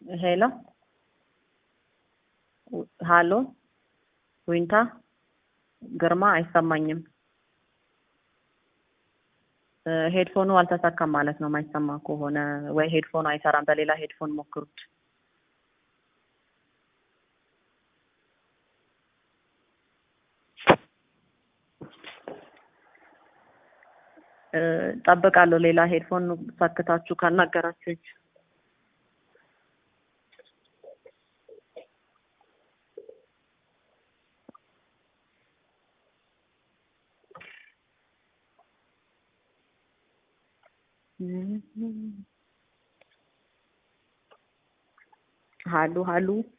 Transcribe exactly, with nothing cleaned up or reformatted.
Hello? ሃሎ ዊንታ ግርማ አይሰማኝም። ሄድፎኑ አልተሳካም ማለት ነው። ማይሰማ ከሆነ ወይ ሄድፎኑ አይሰራም፣ በሌላ ሄድፎን ሞክሩት። ጠብቃለሁ። ሌላ ሄድፎን ሰክታችሁ ካናገራችሁኝ ሃሎ ሃሎ